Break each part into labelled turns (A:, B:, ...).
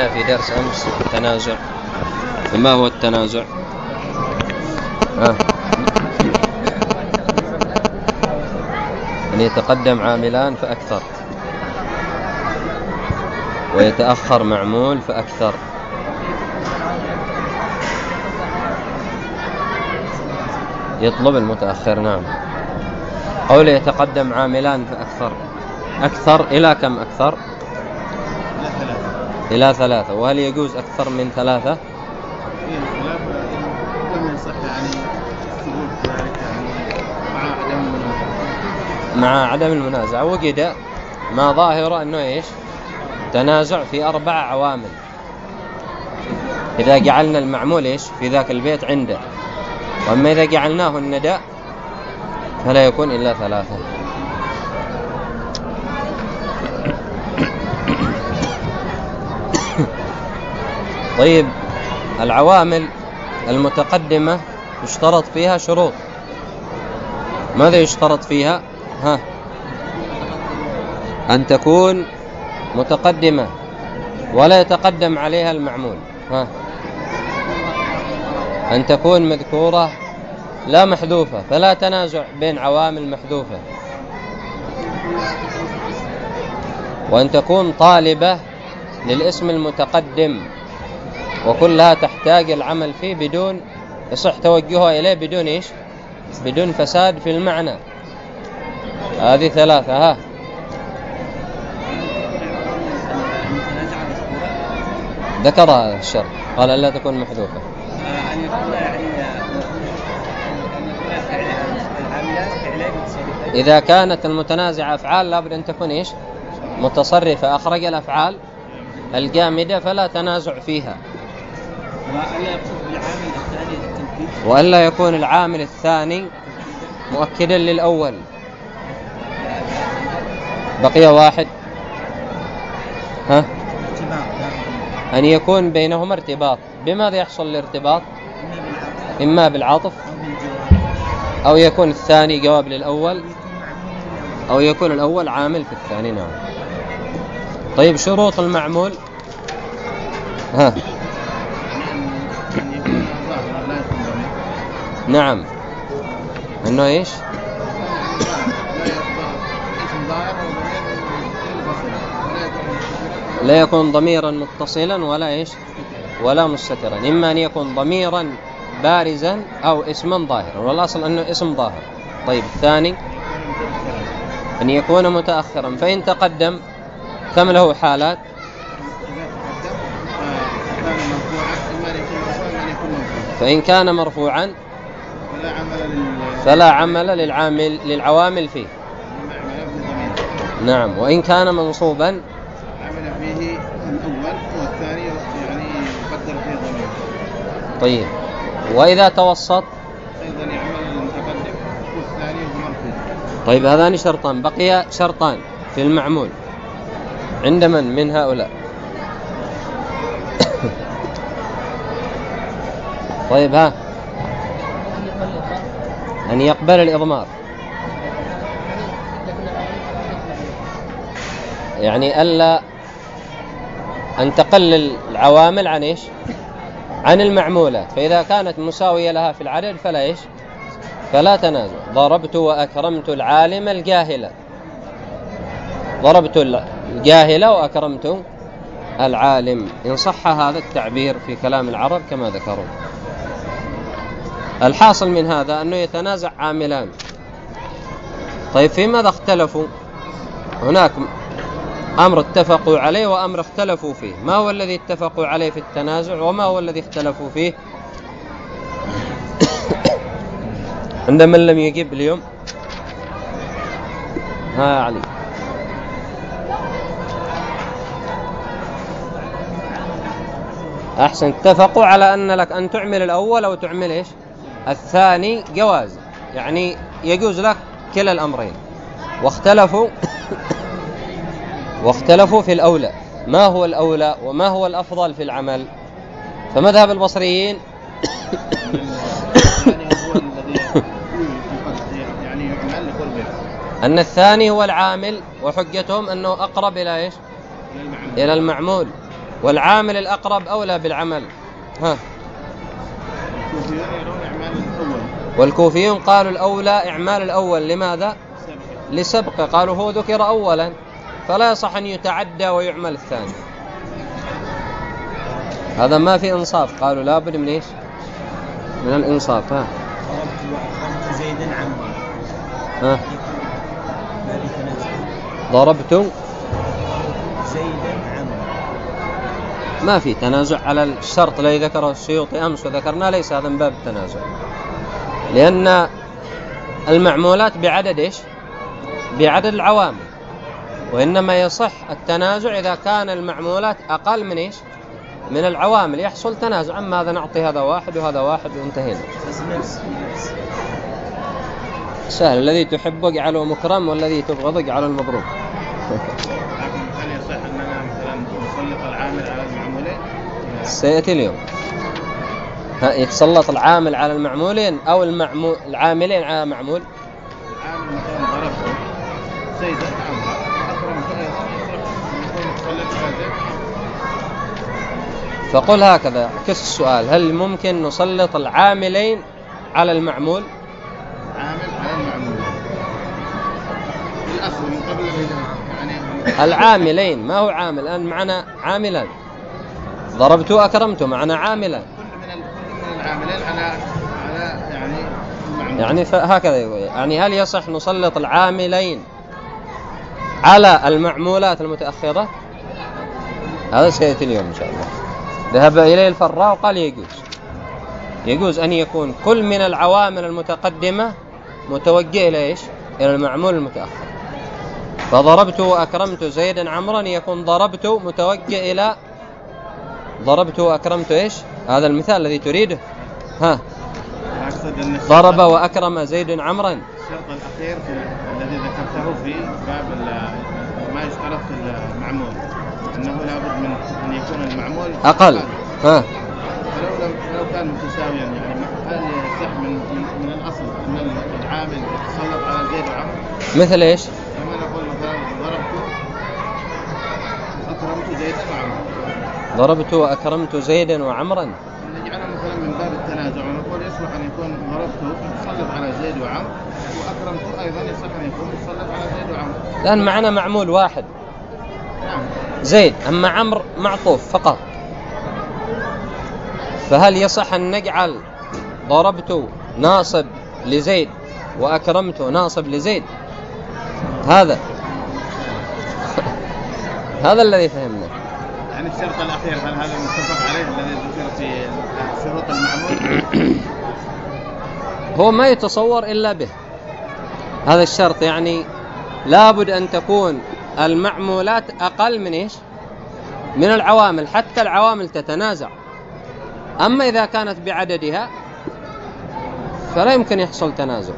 A: معنا في درس أمس التنازع. فما هو التنازع؟ أن يتقدم عاملان فأكثر ويتأخر معمول فأكثر. يطلب المتأخر. نعم. قول يتقدم عاملان فأكثر. أكثر إلى كم أكثر؟ إلى 3. وهل يجوز أكثر من 3؟ مع عدم المنازع. وجد ما ظاهر أنه إيش؟ تنازع في 4 عوامل. إذا جعلنا المعمول إيش في ذاك البيت عنده، وأما إذا جعلناه النداء فلا يكون إلا 3. طيب، العوامل المتقدمة يشترط فيها شروط. ماذا يشترط فيها؟ أن تكون متقدمة ولا يتقدم عليها المعمول. أن تكون مذكورة لا محذوفة، فلا تنازع بين عوامل محذوفة. وأن تكون طالبة للاسم المتقدم، وكلها تحتاج العمل فيه بدون يصح توجهها إليه بدون إيش؟ بدون فساد في المعنى. هذه 3. ذكرها الشرط، قال ألا تكون محذوفة. إذا كانت المتنازعة أفعال لابد أن تكون إيش؟ متصرفة، أخرج الأفعال الجامدة فلا تنازع فيها. وألا يكون العامل الثاني مؤكدا للأول. بقي واحد. أن يكون بينهما ارتباط. بماذا يحصل الارتباط؟ إما بالعطف، أو يكون الثاني جواب للأول، أو يكون الأول عامل في الثاني. نعم. طيب، شروط المعمول. نعم. أنه إيش؟ لا يكون ضميرا متصلا ولا إيش؟ ولا مستترا. إما أن يكون ضميرا بارزا أو اسما ظاهرا، والأصل أنه اسم ظاهر. طيب، الثاني أن يكون متأخرا، فإن تقدم كم له حالات؟ فإن كان مرفوعا فلا عمل للعوامل فيه. نعم. وإن كان منصوبا عمل فيه الأول والثاني يقدر فيه ضمير. طيب، وإذا توسط أيضا يعمل المتقدم والثاني مرفوع. طيب، هذان شرطان. بقي شرطان في المعمول عند من هؤلاء؟ طيب، أن يقبل الإضمار، يعني ألا أن تقلل العوامل عن إيش؟ عن المعمولات. فإذا كانت مساوية لها في العدد فلا إيش؟ فلا تنازع. ضربت وأكرمت العالم الجاهلة. ضربت الجاهلة وأكرمت العالم، إن صح هذا التعبير في كلام العرب كما ذكروا. الحاصل من هذا أنه يتنازع عاملان. طيب، في ماذا اختلفوا؟ هناك أمر اتفقوا عليه وأمر اختلفوا فيه. ما هو الذي اتفقوا عليه في التنازع، وما هو الذي اختلفوا فيه؟ عند من لم يجيب اليوم؟ علي. أحسن. اتفقوا على أن لك أن تعمل الأول أو تعمل إيش؟ الثاني جواز، يعني يجوز لك كلا الأمرين. واختلفوا في الأولى. ما هو الأولى وما هو الأفضل في العمل؟ فمذهب البصريين أن الثاني هو العامل، وحجتهم أنه أقرب إلى إيش؟ إلى المعمول. والعامل الأقرب أولى بالعمل. ها. والكوفيون قالوا الأولى إعمال الأول. لماذا؟ لسبق، قالوا هو ذكر أولا فلا يصح أن يتعدى ويعمل الثاني. هذا ما في إنصاف، قالوا لابد من إيش؟ من الإنصاف. ها.
B: زيدا عمرا.
A: ها. ضربت
B: زيدا عمرا.
A: ما في تنازع على الشرط الذي ذكره السيوطي أمس وذكرنا، ليس هذا من باب التنازع، لأن المعمولات بعدد إيش؟ بعدد العوامل، وإنما يصح التنازع إذا كان المعمولات أقل من إيش؟ من العوامل، يحصل تنازع. أما هذا نعطي هذا واحد وهذا واحد وانتهينا. سهل، الذي تحبه اجعله مكرم والذي تبغضه اجعله المضروب.
B: هل يصح أننا مثلا نسلط العامل على المعمولين؟
A: سيأتي اليوم. يتسلط العامل على المعمولين أو العاملين على معمول.
B: عامل مثلا ضربته زيدا عمرا، أكرمته يكون مسلط على زيد.
A: فقل هكذا، عكس السؤال: هل ممكن نسلط العاملين على المعمول؟
B: عامل على المعمول الأصل من قبل يعني
A: العاملين، ما هو عامل الآن معنا عاملان. ضربت أكرمت معنا عاملان.
B: كل من العاملين على يعني المعمول.
A: يعني هكذا يقول، يعني هل يصح نسلط العاملين على المعمولات المتأخرة؟ هذا سيأتي اليوم إن شاء الله. ذهب إليه الفراء وقال يجوز أن يكون كل من العوامل المتقدمة متوجه إلى إيش؟ إلى المعمول المتأخر. فضربت وأكرمت زيدا عمرا يكون ضربت متوجه إلى ضربت وأكرمت إيش؟ هذا المثال الذي تريده. ها. ضرب وأكرم زيد عمرا.
B: الشرط الأخير الذي ذكرته في باب ما يشترط في المعمول أنه لابد من أن يكون المعمول
A: أقل. ها.
B: فلو كان متساويا، يعني هل يصح من الأصل أن العامل يتسلط على زيد وعمر؟
A: مثل إيش؟
B: كما نقول مثلا ضربت أكرمت زيدا وعمرا.
A: ضربت وأكرمت زيدا وعمرا.
B: نجعله مثلا من باب التنازع ونقول يصلح أن يكون ضربته يتسلط على زيد وعمر، وأكرمته أيضا يصح أن يكون يتسلط على زيد وعمر.
A: لأن معنا معمول واحد.
B: نعم.
A: زيد، أما عمرو معطوف فقط. فهل يصح أن نجعل ضربت ناصب لزيد وأكرمت ناصب لزيد؟ هذا هذا الذي فهمنا.
B: يعني الشرط الأخير هل هذا متفق عليه الذي ذكر في شروط المعمول؟
A: هو ما يتصور إلا به هذا الشرط، يعني لابد أن تكون المعمولات أقل من إيش؟ من العوامل، حتى العوامل تتنازع. أما إذا كانت بعددها فلا يمكن يحصل تنازع.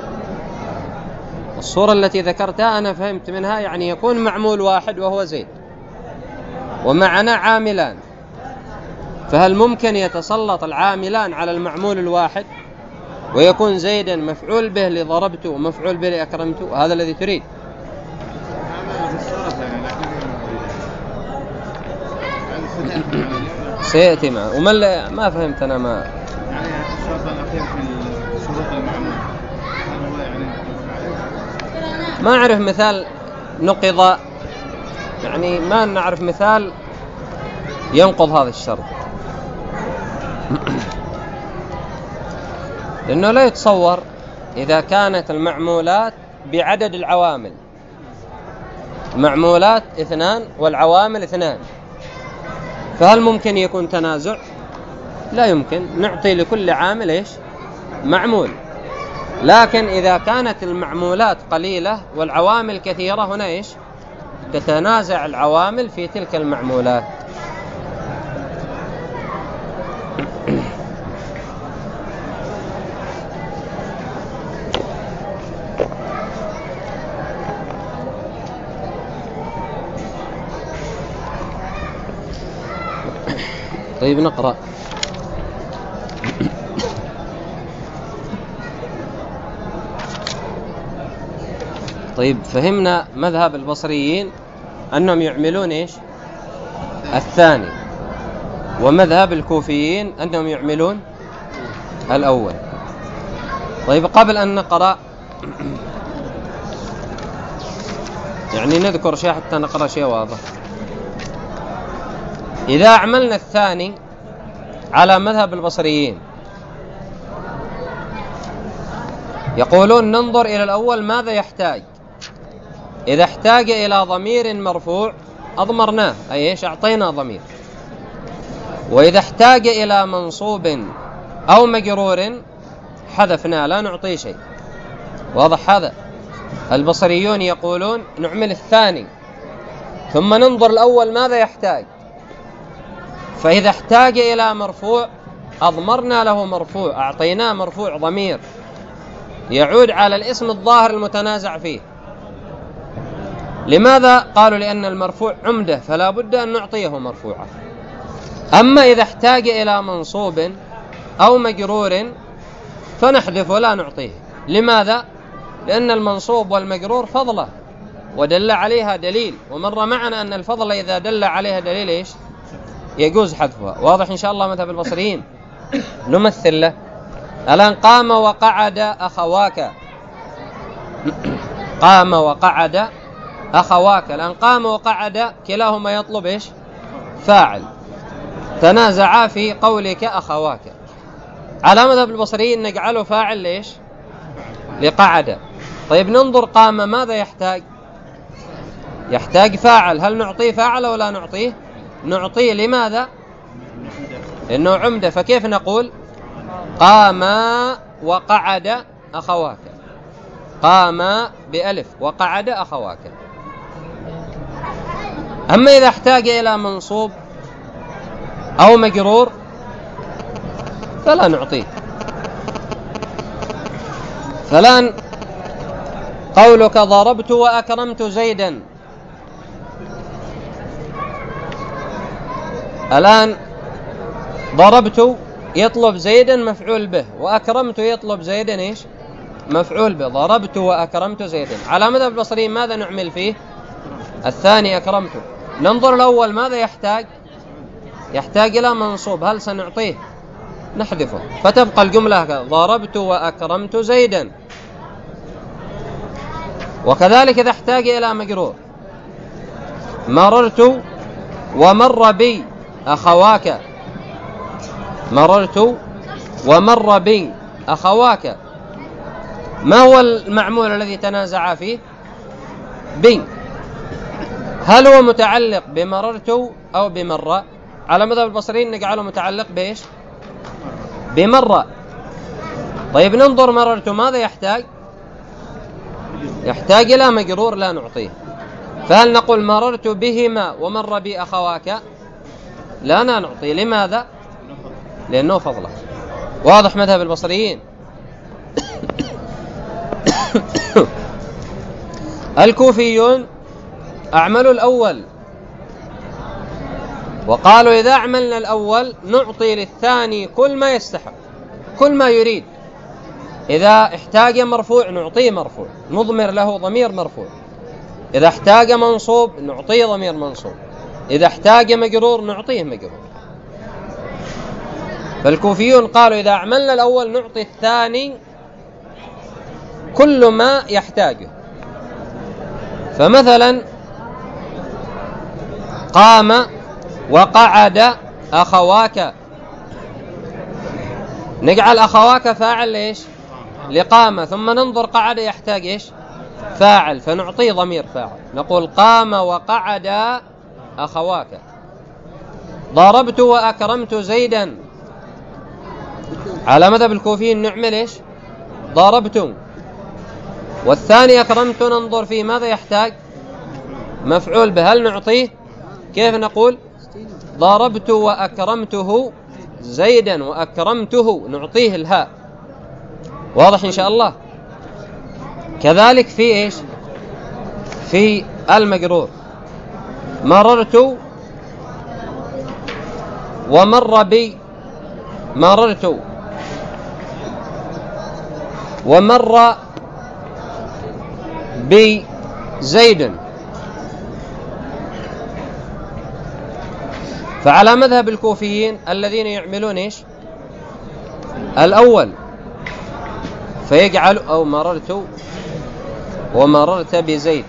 A: الصورة التي ذكرتها أنا فهمت منها يعني يكون معمول واحد وهو زيد ومعنا عاملان، فهل ممكن يتسلط العاملان على المعمول الواحد ويكون زيدا مفعول به لضربته ومفعول به لأكرمته؟ هذا الذي تريد. سيأتي معه. ما فهمت أنا ما
B: يعني الشرط الأخير في شروط المعمول هو يعني
A: ما أعرف مثال نقض، يعني ما نعرف مثال ينقض هذا الشرط، لأنه لا يتصور إذا كانت المعمولات بعدد العوامل، معمولات 2 والعوامل 2، فهل ممكن يكون تنازع؟ لا يمكن. نعطي لكل عامل إيش؟ معمول. لكن إذا كانت المعمولات قليلة والعوامل كثيرة، هنا إيش؟ تتنازع العوامل في تلك المعمولات. طيب نقرأ. طيب فهمنا مذهب البصريين أنهم يعملون إيش؟ الثاني، ومذهب الكوفيين أنهم يعملون الأول. طيب قبل أن نقرأ يعني نذكر شيء حتى نقرأ شيء واضح. إذا أعملنا الثاني على مذهب البصريين يقولون ننظر إلى الأول ماذا يحتاج. إذا احتاج إلى ضمير مرفوع أضمرناه، أي إيش أعطينا ضمير. وإذا احتاج إلى منصوب أو مجرور حذفنا، لا نعطيه شيء. واضح هذا؟ البصريون يقولون نعمل الثاني ثم ننظر الأول ماذا يحتاج، فإذا احتاج إلى مرفوع أضمرنا له مرفوع، أعطيناه مرفوع ضمير يعود على الاسم الظاهر المتنازع فيه. لماذا؟ قالوا لأن المرفوع عمدة فلا بد أن نعطيه مرفوعا. أما إذا احتاج إلى منصوب أو مجرور فنحذف ولا نعطيه. لماذا؟ لأن المنصوب والمجرور فضلة ودل عليها دليل، ومر معنا أن الفضل إذا دل عليها دليل إيش؟ يجوز حذفها. واضح إن شاء الله مذهب البصريين؟ نمثل له الآن. قام وقعد أخواك، قام وقعد أخواك. الآن قام وقعد كلاهما يطلب إيش؟ فاعل. تنازعا في قولك أخواك. على مذهب البصريين نجعله فاعل ليش؟ لقعد. طيب ننظر قام ماذا يحتاج؟ يحتاج فاعل. هل نعطيه فاعل ولا نعطيه؟ نعطيه. لماذا؟ إنه عمدة. فكيف نقول قام وقعد أخواك؟ قام بألف وقعد أخواك. أما إذا احتاج إلى منصوب أو مجرور فلا نعطيه. فلان قولك ضربت وأكرمت زيدا، الآن ضربت يطلب زيدا مفعول به، وأكرمت يطلب زيدا إيش؟ مفعول به. ضربت وأكرمت زيدا. على مذهب البصريين ماذا نعمل فيه؟ الثاني أكرمت. ننظر الأول ماذا يحتاج؟ يحتاج إلى منصوب. هل سنعطيه؟ نحذفه، فتبقى الجملة ضربت وأكرمت زيدا. وكذلك إذا احتاج إلى مجرور مررت ومر بي أخواك، مررت ومر بي أخواك. ما هو المعمول الذي تنازع فيه؟ بي. هل هو متعلق بمررت أو بمر؟ على مذهب البصريين نجعله متعلق بإيش؟ بمر. طيب ننظر مررت ماذا يحتاج؟ يحتاج إلى مجرور لا نعطيه. فهل نقول مررت بهما ومر بي أخواك؟ لا نعطيه. لماذا؟ لأنه فضله. واضح مذهب البصريين؟ الكوفيون أعملوا الأول وقالوا إذا أعملنا الأول نعطي للثاني كل ما يستحق، كل ما يريد. إذا احتاج مرفوع نعطيه مرفوع، نضمر له ضمير مرفوع. إذا احتاج منصوب نعطيه ضمير منصوب. إذا احتاج مجرور نعطيه مجرور. فالكوفيون قالوا إذا أعملنا الأول نعطي الثاني كل ما يحتاجه. فمثلا قام وقعد أخواك، نجعل أخواك فاعل ليش؟ لقام. ثم ننظر قعد يحتاج إيش؟ فاعل، فنعطيه ضمير فاعل. نقول قام وقعد أخواك. ضربت وأكرمت زيدا. على مذهب الكوفيين نعمل إيش؟ ضربتم. والثاني أكرمت ننظر فيه ماذا يحتاج؟ مفعول به. هل نعطيه؟ كيف نقول؟ ضربت وأكرمته زيدا، وأكرمته نعطيه الهاء. واضح إن شاء الله؟ كذلك في إيش؟ في المجرور مررت ومر بي، مررت ومر بي زيد. فعلى مذهب الكوفيين الذين يعملون إيش؟ الأول، فيجعل أو مررت ومررت بزيد،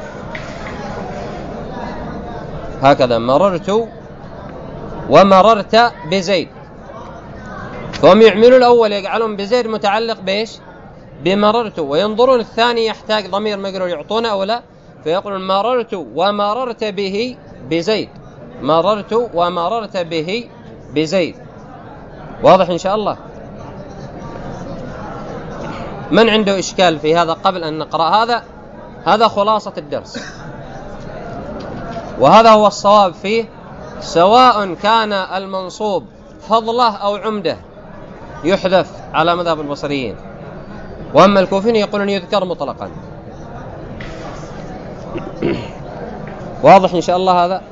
A: هكذا مررت ومررت بزيد، فهم يعملون الأول يجعلون بزيد متعلق بإيش؟ بمررت، وينظرون الثاني يحتاج ضمير مجرور يعطونه أو لا، فيقولون مررت ومررت به بزيد، مررت ومررت به بزيد. واضح إن شاء الله؟ من عنده إشكال في هذا قبل أن نقرأ؟ هذا خلاصة الدرس، وهذا هو الصواب فيه، سواء كان المنصوب فضله أو عمده يحذف على مذهب البصريين، وأما الكوفيين يقولون يذكر مطلقا. واضح إن شاء الله هذا؟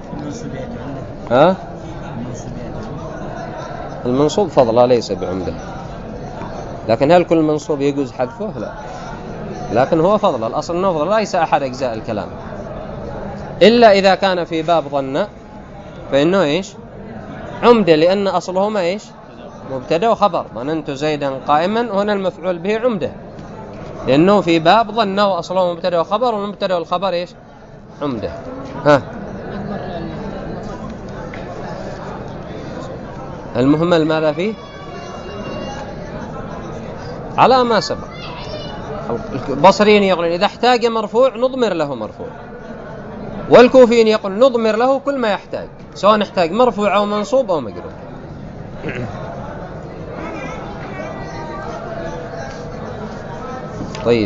A: المنصوب فضله ليس بعمده، لكن هل كل منصوب يجوز حذفه؟ لا، لكن هو فضل، الأصل النفضل ليس أحد أجزاء الكلام، إلا إذا كان في باب ظن فإنه إيش؟ عمدة، لأن أصلهما إيش؟ مبتدأ وخبر. ظننت زيدا قائما، هنا المفعول به عمدة، لأنه في باب ظن وأصله مبتدأ وخبر، والمبتدأ والخبر إيش؟ عمدة. المهمل ماذا فيه؟ على ما سبق. البصريين يقولون إذا احتاج مرفوع نضمر له مرفوع، والكوفيين يقول نضمر له كل ما يحتاج، سواء يحتاج مرفوع أو منصوب أو مجرور. طيب،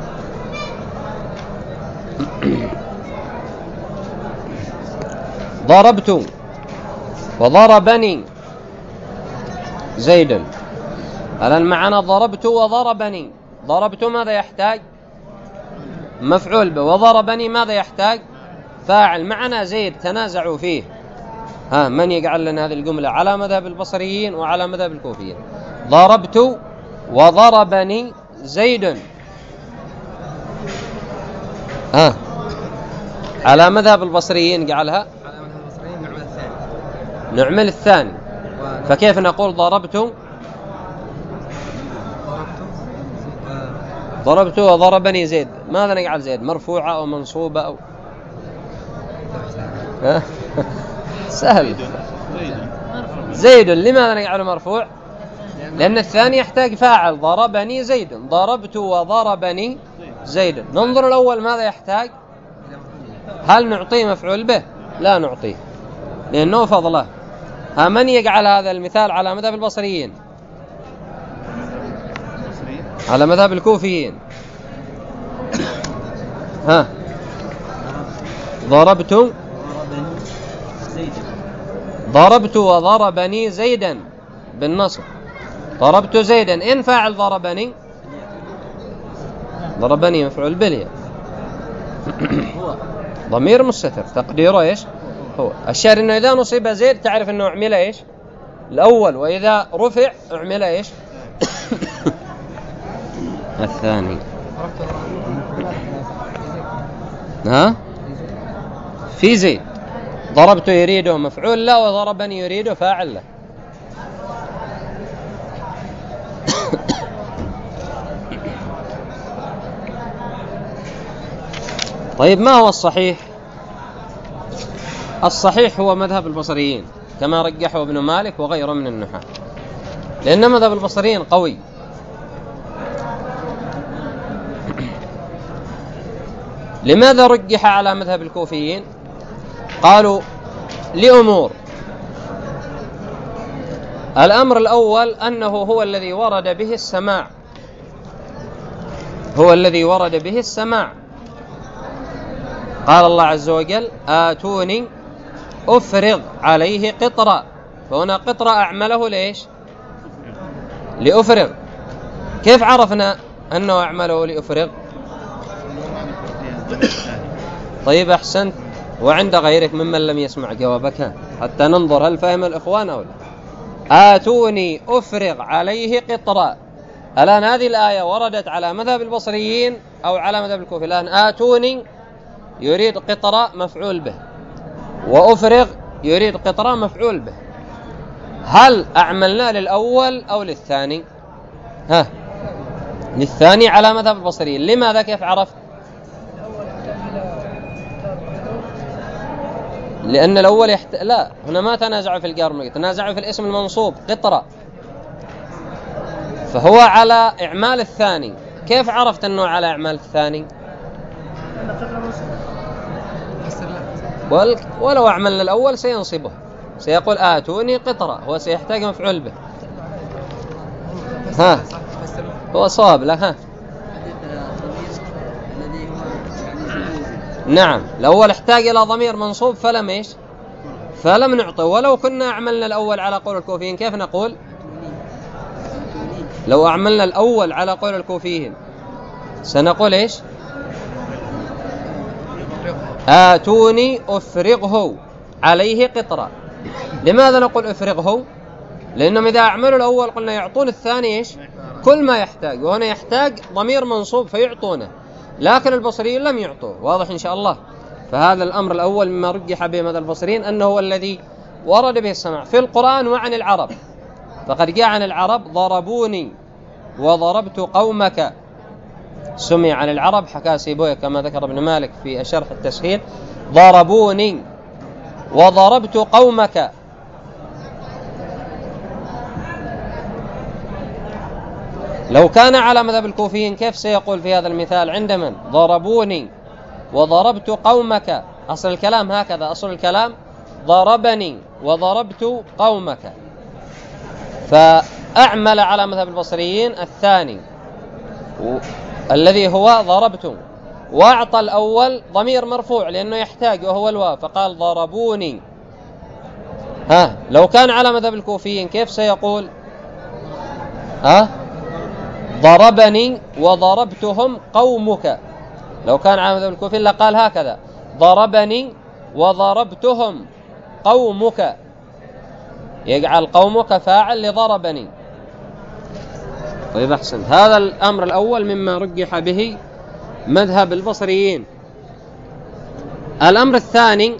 A: ضربت وضربني زيدا. الآن معنا ضربت وضربني. ضربت ماذا يحتاج؟ مفعول به. وضربني ماذا يحتاج؟ فاعل. معنا زيد تنازعوا فيه، من يجعل لنا هذه الجملة على مذهب البصريين وعلى مذهب الكوفيين؟ ضربت وضربني زيد. على مذهب البصريين جعلها نعمل الثاني. فكيف نقول ضربت وضربني زيد؟ ماذا نجعل زيد؟ مرفوعة أو منصوبة أو سهل. زيد لماذا نجعله مرفوع؟ لأن الثاني يحتاج فاعل. ضربني زيد، ضربت وضربني زيد. ننظر الأول ماذا يحتاج، هل نعطيه مفعول به؟ لا نعطيه، لأنه فضله. من يجعل هذا المثال على مذهب البصريين؟ على مذهب الكوفيين. ضربت وضربني زيدا بالنصب. ضربت زيدا، إن فاعل ضربني مفعول به، ضمير مستتر تقديره إيش؟ هو. الشعر إنه إذا نصب زيد تعرف إنه أعمل إيش؟ الأول، وإذا رفع أعمل إيش؟ الثاني. في زيد. ضربت يريده مفعول له، وضربني يريده فاعل له. طيب، ما هو الصحيح؟ الصحيح هو مذهب البصريين كما رجحه ابن مالك وغيره من النحاة، لأن مذهب البصريين قوي. لماذا رجح على مذهب الكوفيين؟ قالوا لأمور. الأمر الأول أنه هو الذي ورد به السماع، قال الله عز وجل آتوني أفرغ عليه قطرا، فهنا قطرا أعمله ليش؟ لأفرغ. كيف عرفنا أنه أعمله لأفرغ؟ طيب، أحسنت. وعند غيرك ممن لم يسمع جوابك حتى ننظر هل فهم الإخوان أو لا. آتوني أفرغ عليه قطرا. الآن هذه الآية وردت على مذهب البصريين أو على مذهب الكوفي؟ الآن آتوني يريد قطرا مفعول به، وأفرغ يريد قطرة مفعول به، هل أعملنا للأول أو للثاني؟ ها، للثاني على مذهب البصريين. لماذا؟ كيف عرفت؟ لأن الأول لا، هنا ما تنازعوا في القرمق، تنازعوا في الاسم المنصوب قطرة، فهو على إعمال الثاني. كيف عرفت أنه على إعمال الثاني؟ ولو أعملنا الأول سينصبه، سيقول آتوني قطرة، هو سيحتاج مفعول به. ها، هو صواب له. ها، نعم، الأول احتاج إلى ضمير منصوب فلم إيش؟ فلم نعطه. ولو كنا أعملنا الأول على قول الكوفيين كيف نقول؟ لو أعملنا الأول على قول الكوفيين سنقول إيش؟ آتوني أفرغه عليه قطرة. لماذا نقول أفرغه؟ لأنهم إذا أعملوا الأول قلنا يعطون الثاني إيش؟ كل ما يحتاج، وهنا يحتاج ضمير منصوب فيعطونه، لكن البصريين لم يعطوه. واضح إن شاء الله. فهذا الأمر الأول مما رجح به مذهب البصريين أنه هو الذي ورد به السماع في القرآن وعن العرب. فقد جاء عن العرب ضربوني وضربت قومك، سمع عن العرب، حكى سيبويه كما ذكر ابن مالك في شرح التسهيل، ضربوني وضربت قومك. لو كان على مذهب الكوفيين كيف سيقول في هذا المثال؟ عند من؟ ضربوني وضربت قومك. أصل الكلام هكذا، أصل الكلام ضربني وضربت قومك. فأعمل على مذهب البصريين الثاني الذي هو ضربت، وأعطى الأول ضمير مرفوع لأنه يحتاج وهو الواو، فقال ضربوني. ها، لو كان على مذهب الكوفيين كيف سيقول؟ ها، ضربني وضربتهم قومك. لو كان على مذهب الكوفيين لقال هكذا: ضربني وضربتهم قومك، يجعل قومك فاعل لضربني. طيب أحسن. هذا الأمر الأول مما رجح به مذهب البصريين. الأمر الثاني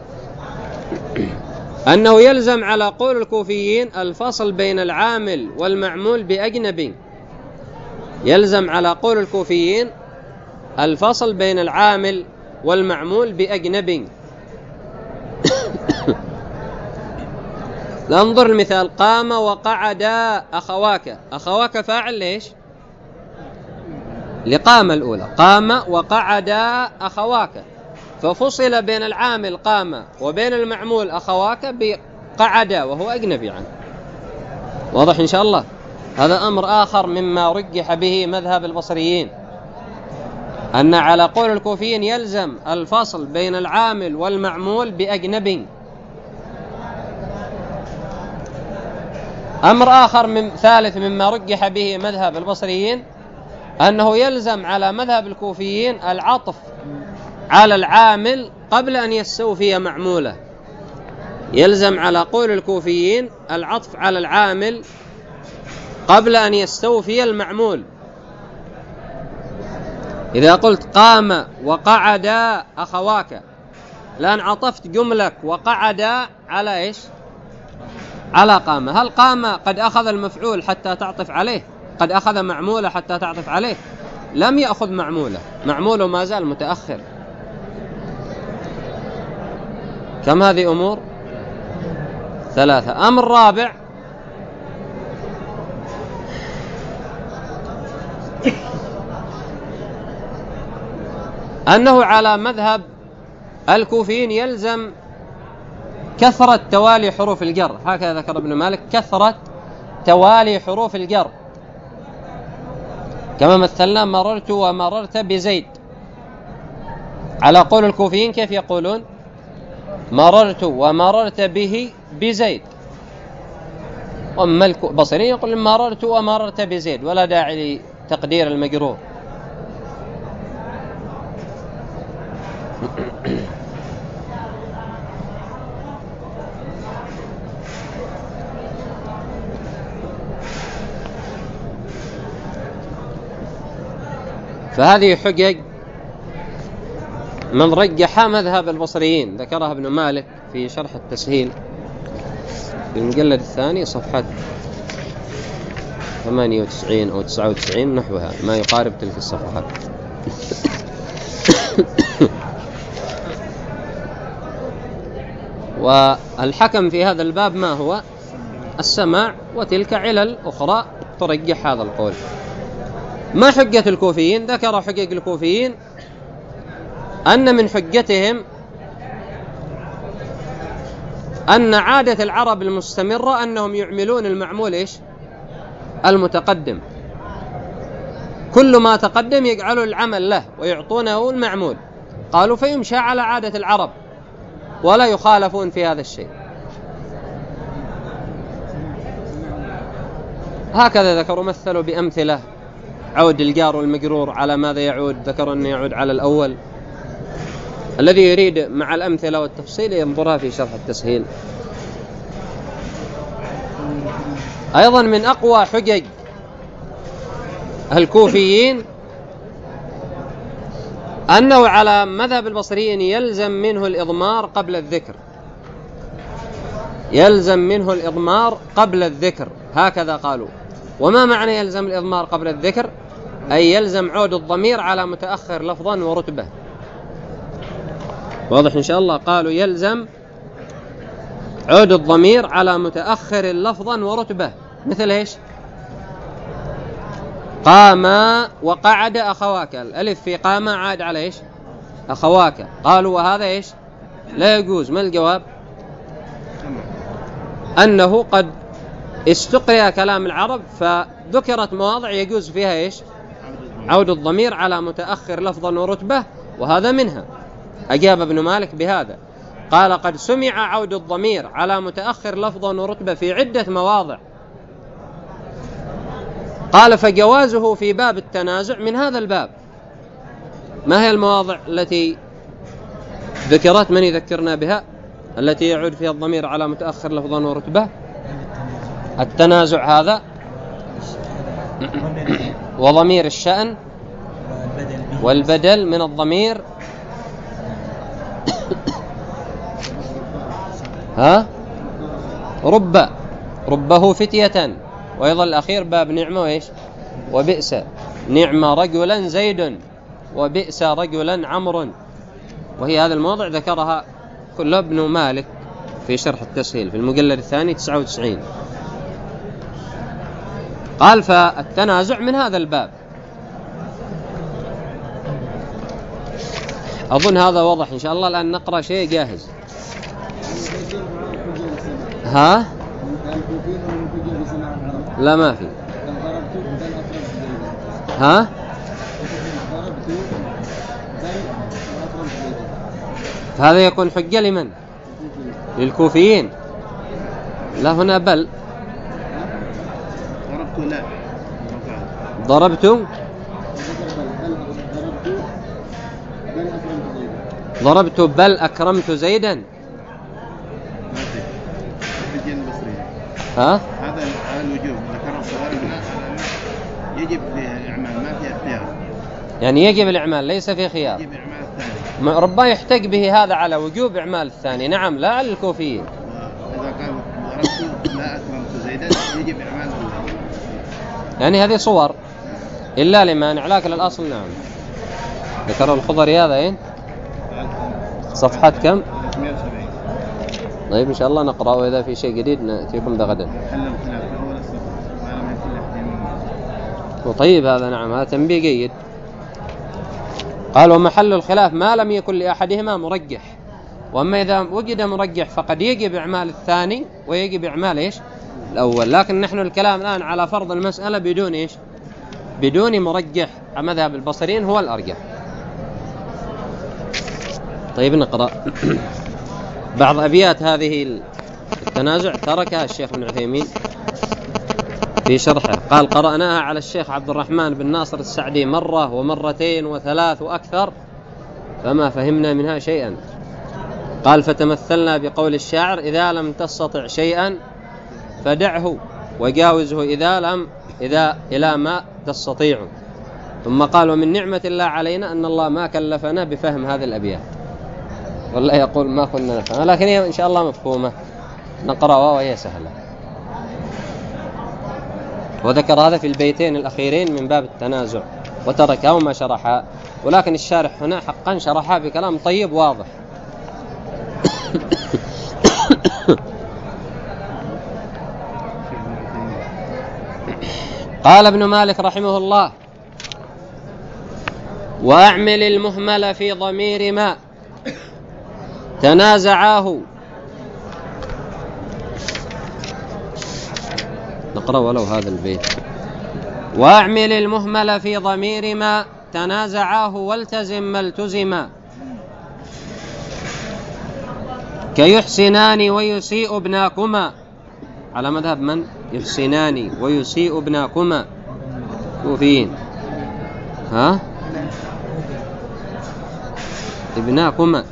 A: أنه يلزم على قول الكوفيين الفصل بين العامل والمعمول بأجنبي. يلزم على قول الكوفيين الفصل بين العامل والمعمول بأجنبي. ننظر المثال: قام وقعدا أخواك. أخواك فاعل ليش؟ لقام الأولى، قام وقعدا أخواك، ففصل بين العامل قام وبين المعمول أخواك بقعدا وهو أجنبي عنه. واضح إن شاء الله. هذا أمر آخر مما رجح به مذهب البصريين، أن على قول الكوفيين يلزم الفصل بين العامل والمعمول بأجنبي. أمر آخر ثالث مما رجح به مذهب البصريين أنه يلزم على مذهب الكوفيين العطف على العامل قبل أن يستوفي معموله. يلزم على قول الكوفيين العطف على العامل قبل أن يستوفي المعمول. إذا قلت قام وقعدا أخواك، لأن عطفت جملك وقعدا على إيش؟ على قام. هل قام قد أخذ المفعول حتى تعطف عليه؟ قد أخذ معموله حتى تعطف عليه؟ لم يأخذ معموله، معموله ما زال متأخر. كم هذه أمور؟ ثلاثة. أمر رابع أنه على مذهب الكوفيين يلزم كثرة توالي حروف الجر. هكذا ذكر ابن مالك: كثرة توالي حروف الجر، كما مثلنا مررت ومررت بزيد. على قول الكوفيين كيف يقولون؟ مررت ومررت به بزيد. أما البصريين يقول مررت ومررت بزيد، ولا داعي لتقدير المجرور. فهذه حجج من رجح مذهب البصريين ذكرها ابن مالك في شرح التسهيل في المجلد الثاني صفحة 98 أو 99 نحوها، ما يقارب تلك الصفحات. والحكم في هذا الباب ما هو؟ السماع، وتلك علل أخرى ترجح هذا القول. ما حجة الكوفيين؟ ذكر حجج الكوفيين أن من حجتهم أن عادة العرب المستمرة أنهم يعملون المعمول إيش؟ المتقدم، كل ما تقدم يجعلوا العمل له ويعطونه المعمول. قالوا فيمشى على عادة العرب ولا يخالفون في هذا الشيء. هكذا ذكروا، مثلوا بأمثلة. عود الجار والمجرور على ماذا يعود؟ ذكروا أنه يعود على الأول. الذي يريد مع الأمثلة والتفصيل ينظرها في شرح التسهيل. أيضا من أقوى حجج الكوفيين أنه على مذهب البصريين يلزم منه الإضمار قبل الذكر، يلزم منه الإضمار قبل الذكر، هكذا قالوا. وما معنى يلزم الإضمار قبل الذكر؟ أي يلزم عود الضمير على متأخر لفظا ورتبة. واضح إن شاء الله؟ قالوا يلزم عود الضمير على متأخر لفظا ورتبة. مثل إيش؟ قام وقعد أخواك، الألف في قام عاد على إيش؟ أخواك. قالوا وهذا إيش؟ لا يجوز. ما الجواب؟ أنه قد استقرأ كلام العرب فذكرت مواضع يجوز فيها إيش؟ عود الضمير على متأخر لفظا ورتبة، وهذا منها. أجاب ابن مالك بهذا، قال قد سمع عود الضمير على متأخر لفظا ورتبة في عدة مواضع. قال فجوازه في باب التنازع من هذا الباب. ما هي المواضع التي ذكرت؟ من يذكرنا بها التي يعود فيها الضمير على متأخر لفظا ورتبة؟ التنازع هذا، وضمير الشأن، والبدل من الضمير، ربه فتية، وأيضا الأخير باب نعمة وإيش؟ وبئس. نعم رجلا زيد وبئس رجلا عمرو. وهي هذا الموضع ذكرها كل ابن مالك في شرح التسهيل في المجلد الثاني 99. قال فالتنازع من هذا الباب. أظن هذا واضح إن شاء الله. الآن نقرأ شيء جاهز. لا ما في. هذا يكون حجة لمن؟ للكوفيين. لا هنا بل. ضربت بل أكرمت زيدا.
B: هذا الوجوب ذكر الصغار يجب في الإعمال، ما في اختيار.
A: يعني يجب الإعمال ليس في خيار.
B: يجب إعمال الثاني.
A: ربما يحتج به هذا على وجوب إعمال الثاني. نعم، لا على الكوفيين.
B: إذا قال ضربت لا أكرمت زيدا يجب إعمال الثاني.
A: يعني هذه صور إلا لمانع، لكن الأصل نعم. ذكر الخضري هذا أين؟ صفحة كم؟
B: 170.
A: طيب إن شاء الله نقرأ، وإذا في شيء جديد نأتيكم بغدا. وطيب هذا نعم، هذا تنبيه جيد. قال ومحل الخلاف ما لم يكن لأحدهما مرجح. وأما إذا وجد مرجح فقد يجب إعمال الثاني ويجب إعمال إيش؟ الأول. لكن نحن الكلام الآن على فرض المسألة بدون إيش؟ بدون مرجح. مذهب البصريين هو الأرجح. طيب نقرأ بعض أبيات هذه التنازع تركها الشيخ ابن عثيمين في شرحه. قال قرأناها على الشيخ عبد الرحمن بن ناصر السعدي مرة ومرتين وثلاث وأكثر فما فهمنا منها شيئا. قال فتمثلنا بقول الشاعر إذا لم تستطع شيئا فدعه وجاوزه إذا إلى ما تستطيع. ثم قال ومن نعمة الله علينا أن الله ما كلفنا بفهم هذه الأبيات، والله يقول ما كنا نفهم، لكن هي إن شاء الله مفهومة نقرأها وهي سهلة. وذكر هذا في البيتين الأخيرين من باب التنازع وتركه وما شرحها، ولكن الشارح هنا حقا شرحها بكلام طيب واضح. قال ابن مالك رحمه الله: وأعمل المهمل في ضمير ما تنازعاه. نقرأ ولو هذا البيت: وأعمل المهمل في ضمير ما تنازعاه والتزم ما التزما، كيحسنان ويسيء ابناكما. على مذهب من؟ يحسنان ويسيء ابناكما، كوفيين. ها؟ ابناكما،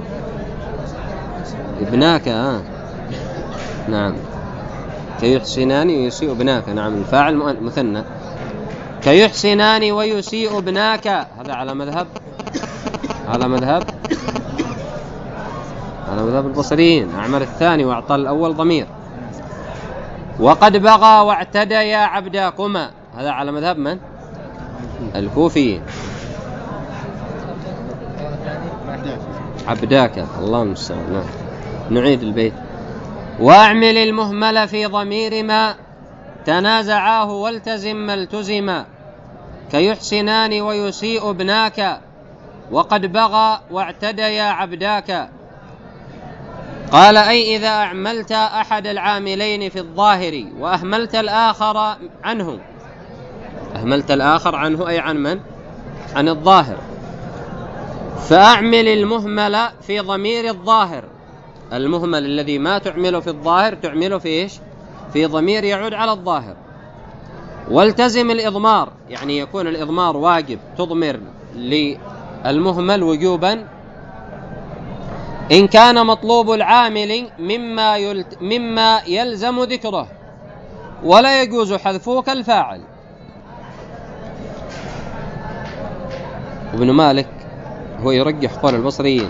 A: ابناك. نعم، كيحسنان ويسيء ابناك. نعم، الفاعل مثنى. كيحسنان ويسيء ابناك، هذا على مذهب البصريين. أعمل الثاني وأعطى الأول ضمير. وقد بغى واعتدى يا عبداكما، هذا على مذهب من؟ الكوفيين. عبداك، الله المستعان. نعيد البيت: وأعمل المهمل في ضمير ما تنازعاه والتزم ما التزما، كيحسنان ويسيء ابناك، وقد بغى واعتدى يا عبداك. قال: أي إذا أعملت أحد العاملين في الظاهر وأهملت الآخر عنه. أهملت الآخر عنه أي عن من؟ عن الظاهر. فأعمل المهمل في ضمير الظاهر. المهمل الذي ما تعمله في الظاهر تعمله في إيش؟ في ضمير يعود على الظاهر. والتزم الإضمار، يعني يكون الإضمار واجب، تضمر للمهمل وجوبا إن كان مطلوب العامل مما يلزم ذكره، ولا يجوز حذفه كالفاعل. ابن مالك هو يرجح قول البصريين،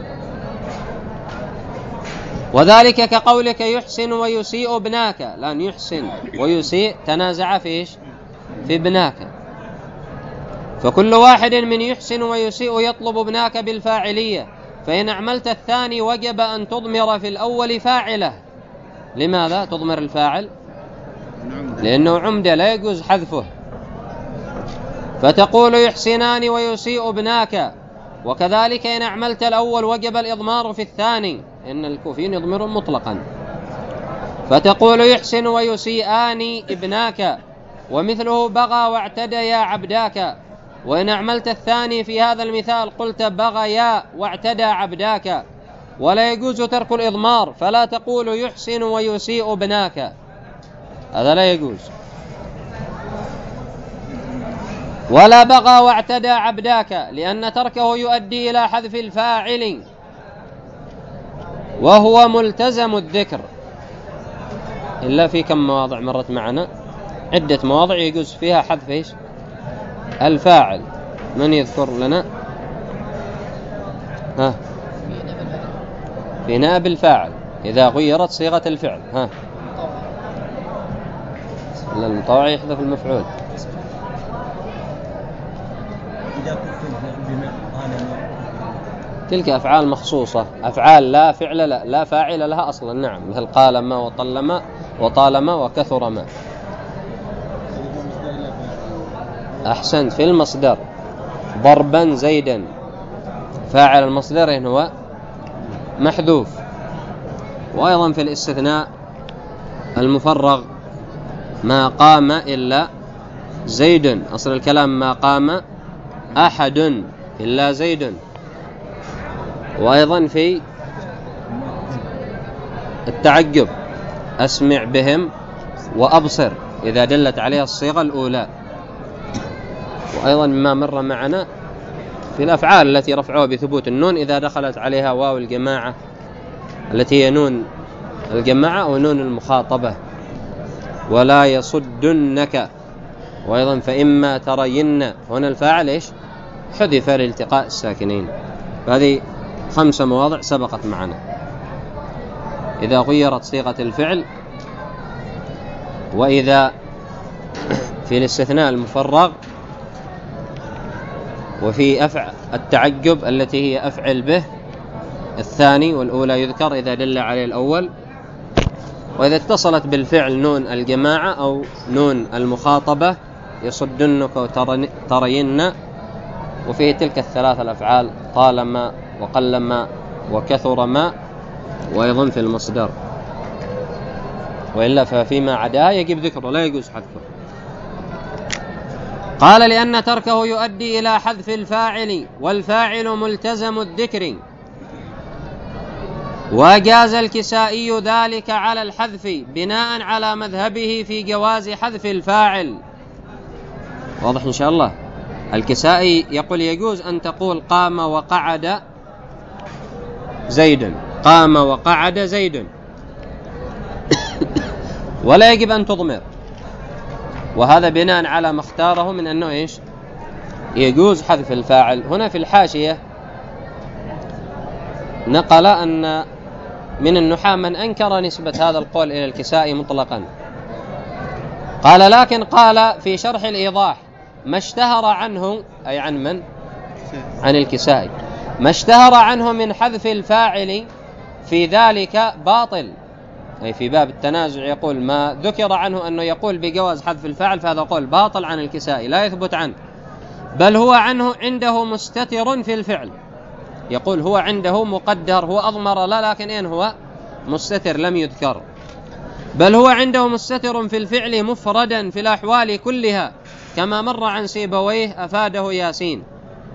A: وذلك كقولك يحسن ويسيء ابناك، لأن يحسن ويسيء تنازع في إيش؟ في ابناك. فكل واحد من يحسن ويسيء يطلب ابناك بالفاعلية، فإن أعملت الثاني وجب أن تضمر في الأول فاعله. لماذا تضمر الفاعل؟ لأنه عمدة لا يجوز حذفه. فتقول يحسنان ويسيء ابناك، وكذلك إن أعملت الأول وجب الإضمار في الثاني، إن الكوفيين يضمرون مطلقا. فتقول يحسن ويسيئان ابناك، ومثله بغى واعتدى يا عبداك. وإن أعملت الثاني في هذا المثال قلت بغيا واعتدى عبداك. ولا يجوز ترك الإضمار، فلا تقول يحسن ويسيء ابناك، هذا لا يجوز. ولا بغى واعتدى عبداك، لأن تركه يؤدي إلى حذف الفاعل، وهو ملتزم الذكر، إلا في كم مواضع مرت معنا، عدة مواضع يجوز فيها حذف إيش؟ الفاعل. من يذكر لنا؟ في نائب الفاعل إذا غيرت صيغة الفعل. المطاوع يحذف المفعول. تلك أفعال مخصوصة، أفعال لا فعل لا فاعل لها أصلا. نعم، مثل قالما وطلما وطالما وكثرما. أحسنت، في المصدر ضربا زيدا، فاعل المصدر هو محذوف. وأيضا في الاستثناء المفرغ ما قام إلا زيد، أصل الكلام ما قام أحد إلا زيد. وأيضا في التعجب أسمع بهم وأبصر إذا دلت عليها الصيغة الأولى. وأيضا مما مر معنا في الأفعال التي رفعوها بثبوت النون إذا دخلت عليها واو الجماعة التي هي نون الجماعة أو نون المخاطبة. ولا يصدنك وأيضا فإما ترين، هنا الفاعل إيش؟ حذف لالتقاء الساكنين. هذه 5 مواضع سبقت معنا. إذا غيرت صيغة الفعل، وإذا في الاستثناء المفرغ، وفي التعجب التي هي أفعل به الثاني، والأولى يذكر إذا دل عليه الأول، وإذا اتصلت بالفعل نون الجماعة أو نون المخاطبة يصدنك وترين، وفيه تلك الثلاث الأفعال طالما وقلما وكثر ما، وأيضا في المصدر، وإلا ففيما عداه يجب ذكره لا يجوز حذفه. قال لأن تركه يؤدي إلى حذف الفاعل، والفاعل ملتزم الذكر، وجاز الكسائي ذلك على الحذف بناء على مذهبه في جواز حذف الفاعل. واضح إن شاء الله. الكسائي يقول يجوز أن تقول قام وقعد زيد، قام وقعد زيد، ولا يجب أن تضمر، وهذا بناء على ما اختاره من أنه إيش؟ يجوز حذف الفاعل. هنا في الحاشية نقل أن من النحاة من أنكر نسبة هذا القول إلى الكسائي مطلقا، قال لكن قال في شرح الإيضاح ما اشتهر عنه، أي عن من؟ عن الكسائي، ما اشتهر عنه من حذف الفاعل في ذلك باطل، أي في باب التنازع يقول ما ذكر عنه أنه يقول بجواز حذف الفاعل، فهذا قول باطل عن الكسائي لا يثبت عنه، بل هو عنده مستتر في الفعل، يقول هو عنده مقدر، هو أضمر لا، لكن هو مستتر لم يذكر، بل هو عنده مستتر في الفعل مفردا في الأحوال كلها، كما مر عن سيبويه أفاده ياسين.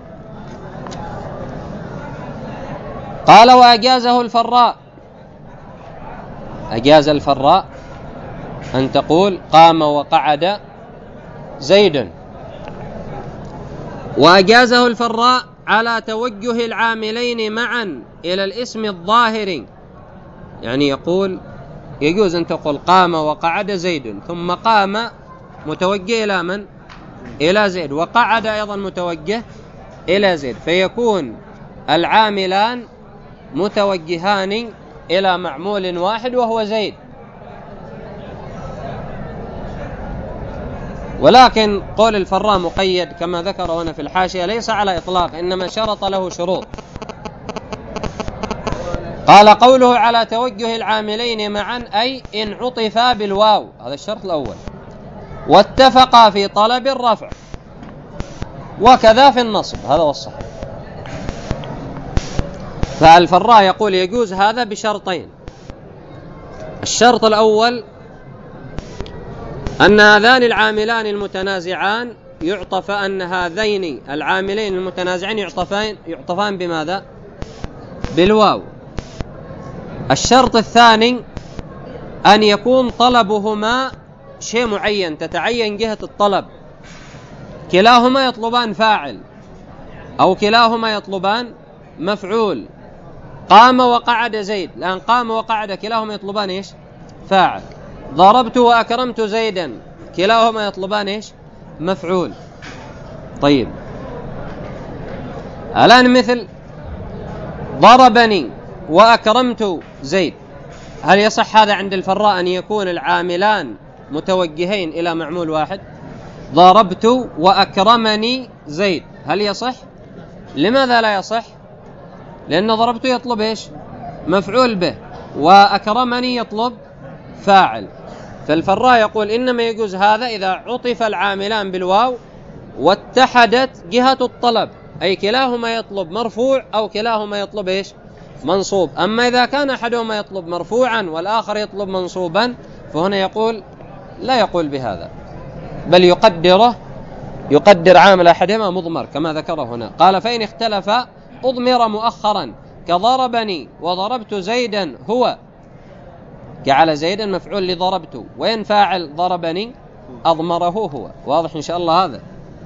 A: قال وأجازه الفراء، أجاز الفراء أن تقول قام وقعد زيد، وأجازه الفراء على توجه العاملين معا إلى الاسم الظاهر، يعني يقول يجوز أن تقول قام وقعد زيد، ثم قام متوجه إلى من؟ إلى زيد، وقعد أيضا متوجه إلى زيد، فيكون العاملان متوجهان إلى معمول واحد وهو زيد. ولكن قول الفراء مقيد كما ذكر هنا في الحاشية، ليس على إطلاق، إنما شرط له شروط. قال قوله على توجه العاملين معا أي إن عطفا بالواو، هذا الشرط الأول، واتفقا في طلب الرفع، وكذا في النصب، هذا هو الصحيح. فالفراء يقول يجوز هذا بشرطين. الشرط الأول أن هذان العاملان المتنازعان يعطف، أن هذين العاملين المتنازعين يعطفان بماذا؟ بالواو. الشرط الثاني أن يكون طلبهما شيء معين، تتعين جهة الطلب، كلاهما يطلبان فاعل أو كلاهما يطلبان مفعول. قام وقعد زيد، لأن قام وقعد كلاهما يطلبان إيش؟ فاعل. ضربت وأكرمت زيدا كلاهما يطلبان إيش؟ مفعول. طيب الآن مثل ضربني وأكرمت زيد، هل يصح هذا عند الفراء أن يكون العاملان متوجهين إلى معمول واحد؟ ضربت وأكرمني زيد، هل يصح؟ لماذا لا يصح؟ لأن ضربت يطلب إيش؟ مفعول به، وأكرمني يطلب فاعل. فالفراء يقول إنما يجوز هذا إذا عطف العاملان بالواو واتحدت جهة الطلب، أي كلاهما يطلب مرفوع أو كلاهما يطلب إيش؟ منصوب. أما إذا كان أحدهما يطلب مرفوعا والآخر يطلب منصوبا، فهنا يقول لا يقول بهذا، بل يقدر عامل أحدهما مضمر كما ذكره هنا. قال فإن اختلف أضمر مؤخرا، كضربني وضربت زيدا هو، جعل زيدا مفعول لضربت، وين فاعل ضربني؟ أضمره هو. واضح إن شاء الله هذا.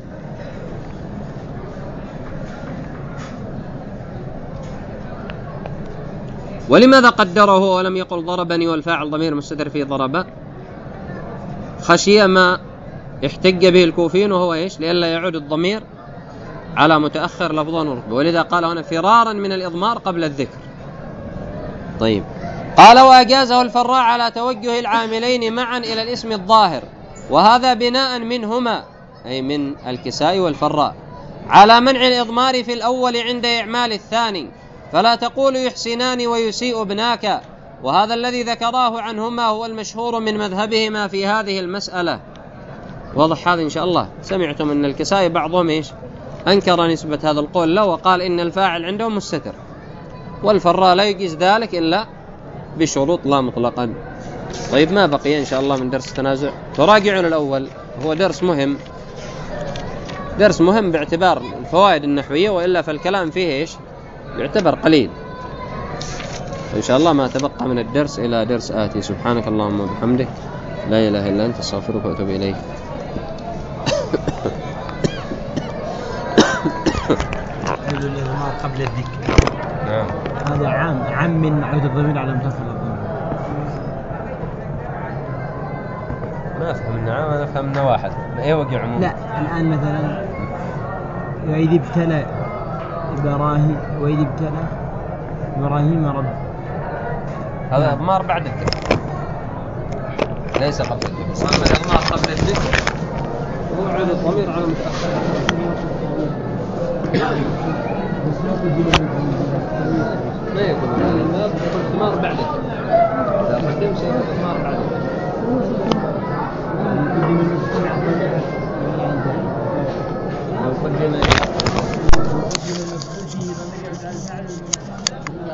A: ولماذا قدره ولم يقل ضربني والفاعل ضمير مستتر فيه ضرب؟ خشي ما احتج به الكوفيين وهو إيش؟ لئلا يعود الضمير على متأخر لفظا ورتبة، ولذا قال هنا فرارا من الإضمار قبل الذكر. طيب، قال وأجازه الفراء على توجه العاملين معا إلى الاسم الظاهر، وهذا بناء منهما أي من الكسائي والفراء على منع الإضمار في الأول عند إعمال الثاني، فلا تقول يحسنان ويسيء ابناك، وهذا الذي ذكراه عنهما هو المشهور من مذهبهما في هذه المسألة. واضح هذا إن شاء الله؟ سمعتم أن الكسائي بعضهم إيش؟ أنكر نسبة هذا القول له وقال إن الفاعل عندهم مستتر، والفراء لا يجيز ذلك إلا بشروط لا مطلقا. طيب، ما بقي إن شاء الله من درس التنازع؟ تراجعون الأول، هو درس مهم باعتبار الفوائد النحوية، وإلا فالكلام فيه إيش؟ يعتبر قليل. إن شاء الله ما تبقى من الدرس إلى درس آتي. سبحانك اللهم وبحمدك، لا إله إلا أنت، استغفرك وأتوب إليك.
C: الإضمار قبل الذكر.
A: نعم.
C: هذا عام من عود الضمير على متأخر الضمير.
A: ما أفهم النعم، أنا أفهم إنه واحد. إيه وقع عموم؟
C: لا، الآن مثلا وإذ ابتلى إبراهيم رب،
A: هذا إضمار بعد الذكر ليس قبل الذكر. أما الإضمار قبل الذكر هو عود الضمير على متأخر. ما يكون الإضمار بعد الذكر، إذا قدم شيء الإضمار بعد الذكر. لو قدم